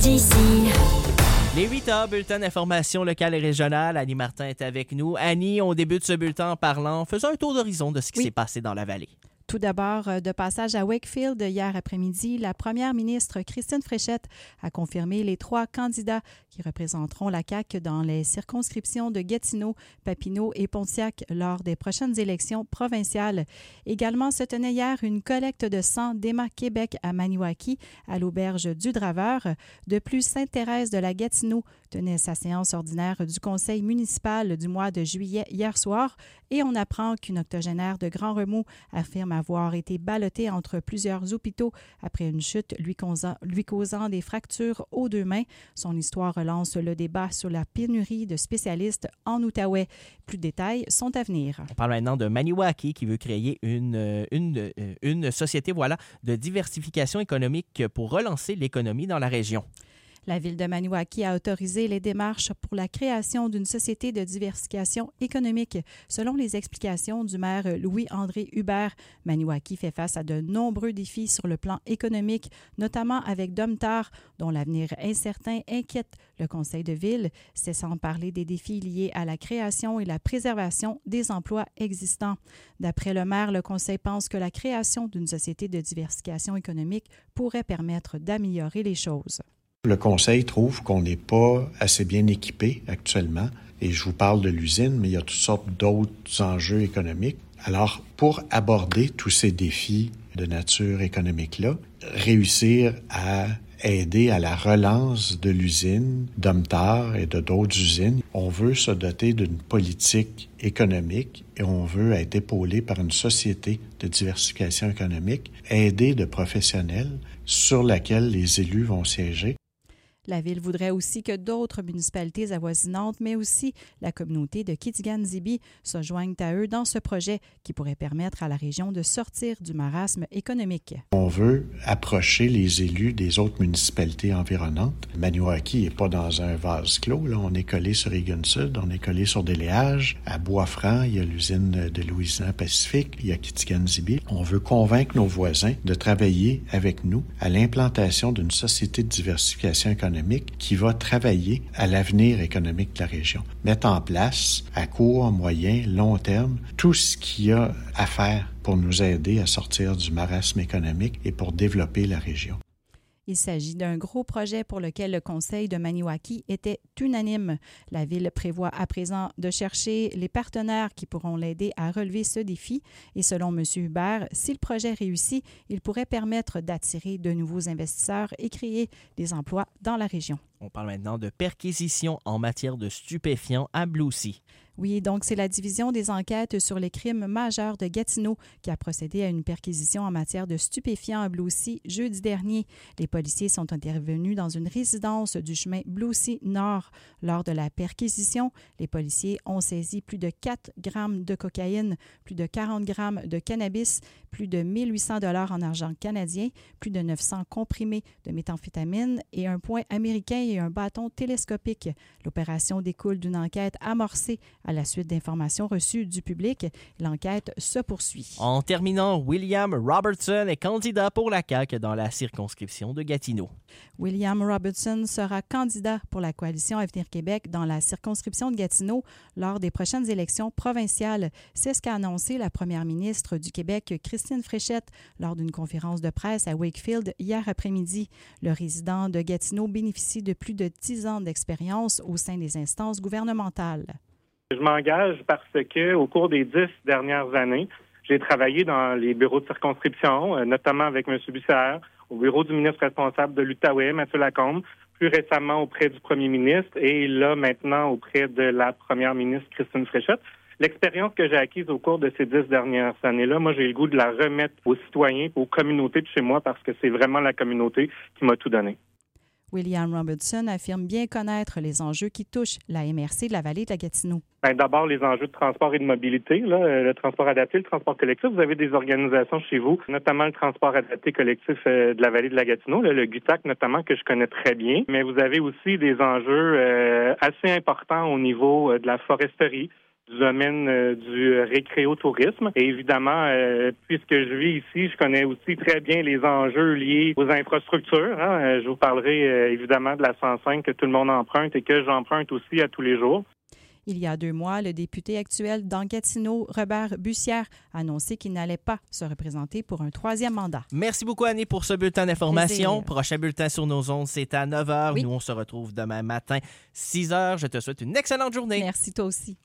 ici. Les 8h, bulletin d'information locale et régionale. Annie Martin est avec nous. Annie, on débute ce bulletin en parlant, faisant un tour d'horizon de ce qui s'est passé dans la vallée. Tout d'abord, de passage à Wakefield hier après-midi, la première ministre Christine Fréchette a confirmé les 3 candidats qui représenteront la CAQ dans les circonscriptions de Gatineau, Papineau et Pontiac lors des prochaines élections provinciales. Également se tenait hier une collecte de sang d'Emma Québec à Maniwaki, à l'auberge du Draveur. De plus, Sainte-Thérèse de la Gatineau tenait sa séance ordinaire du conseil municipal du mois de juillet hier soir et on apprend qu'une octogénaire de Grand Remous affirme avoir été ballottée entre plusieurs hôpitaux après une chute lui causant des fractures aux 2 mains. Son histoire relance le débat sur la pénurie de spécialistes en Outaouais. Plus de détails sont à venir. On parle maintenant de Maniwaki qui veut créer une société de diversification économique pour relancer l'économie dans la région. La ville de Maniwaki a autorisé les démarches pour la création d'une société de diversification économique. Selon les explications du maire Louis-André Hubert, Maniwaki fait face à de nombreux défis sur le plan économique, notamment avec Domtar, dont l'avenir incertain inquiète le conseil de ville. C'est sans parler des défis liés à la création et la préservation des emplois existants. D'après le maire, le conseil pense que la création d'une société de diversification économique pourrait permettre d'améliorer les choses. Le conseil trouve qu'on n'est pas assez bien équipé actuellement. Et je vous parle de l'usine, mais il y a toutes sortes d'autres enjeux économiques. Alors, pour aborder tous ces défis de nature économique-là, réussir à aider à la relance de l'usine Domtar et de d'autres usines, on veut se doter d'une politique économique et on veut être épaulé par une société de diversification économique, aidée de professionnels sur laquelle les élus vont siéger. La ville voudrait aussi que d'autres municipalités avoisinantes, mais aussi la communauté de Kitigan-Zibi, se joignent à eux dans ce projet qui pourrait permettre à la région de sortir du marasme économique. On veut approcher les élus des autres municipalités environnantes. Maniwaki n'est pas dans un vase clos. Là. On est collé sur Egan-Sud, on est collé sur Déléage. À Bois-Franc, il y a l'usine de Louisiana Pacifique, il y a Kitigan-Zibi. On veut convaincre nos voisins de travailler avec nous à l'implantation d'une société de diversification économique qui va travailler à l'avenir économique de la région. Mettre en place, à court, moyen, long terme, tout ce qu'il y a à faire pour nous aider à sortir du marasme économique et pour développer la région. Il s'agit d'un gros projet pour lequel le conseil de Maniwaki était unanime. La ville prévoit à présent de chercher les partenaires qui pourront l'aider à relever ce défi. Et selon M. Hubert, si le projet réussit, il pourrait permettre d'attirer de nouveaux investisseurs et créer des emplois dans la région. On parle maintenant de perquisition en matière de stupéfiants à Blue-Sea. Oui, donc c'est la division des enquêtes sur les crimes majeurs de Gatineau qui a procédé à une perquisition en matière de stupéfiants à Blue-Sea jeudi dernier. Les policiers sont intervenus dans une résidence du chemin Blue-Sea Nord. Lors de la perquisition, les policiers ont saisi plus de 4 grammes de cocaïne, plus de 40 grammes de cannabis, plus de 1 800 $ en argent canadien, plus de 900 comprimés de méthamphétamine et un point américain et un bâton télescopique. L'opération découle d'une enquête amorcée à la suite d'informations reçues du public. L'enquête se poursuit. En terminant, William Robertson est candidat pour la CAQ dans la circonscription de Gatineau. William Robertson sera candidat pour la coalition Avenir Québec dans la circonscription de Gatineau lors des prochaines élections provinciales. C'est ce qu'a annoncé la première ministre du Québec, Christine Fréchette, lors d'une conférence de presse à Wakefield hier après-midi. Le résident de Gatineau bénéficie de plus de 10 ans d'expérience au sein des instances gouvernementales. Je m'engage parce que, au cours des 10 dernières années, j'ai travaillé dans les bureaux de circonscription, notamment avec M. Bussière, au bureau du ministre responsable de l'Outaouais, Mathieu Lacombe, plus récemment auprès du premier ministre et là, maintenant, auprès de la première ministre Christine Fréchette. L'expérience que j'ai acquise au cours de ces 10 dernières années-là, moi, j'ai le goût de la remettre aux citoyens, aux communautés de chez moi, parce que c'est vraiment la communauté qui m'a tout donné. William Robertson affirme bien connaître les enjeux qui touchent la MRC de la vallée de la Gatineau. D'abord, les enjeux de transport et de mobilité, le transport adapté, le transport collectif. Vous avez des organisations chez vous, notamment le transport adapté collectif de la vallée de la Gatineau, le GUTAC notamment, que je connais très bien. Mais vous avez aussi des enjeux assez importants au niveau de la foresterie, du domaine du récréotourisme. Et évidemment, puisque je vis ici, je connais aussi très bien les enjeux liés aux infrastructures. Je vous parlerai évidemment de la 105 que tout le monde emprunte et que j'emprunte aussi à tous les jours. Il y a 2 mois, le député actuel d'Gatineau, Robert Bussière, a annoncé qu'il n'allait pas se représenter pour un 3e mandat. Merci beaucoup, Annie, pour ce bulletin d'information. Plaisir. Prochain bulletin sur nos ondes, c'est à 9h. Oui. Nous, on se retrouve demain matin, 6h. Je te souhaite une excellente journée. Merci, toi aussi.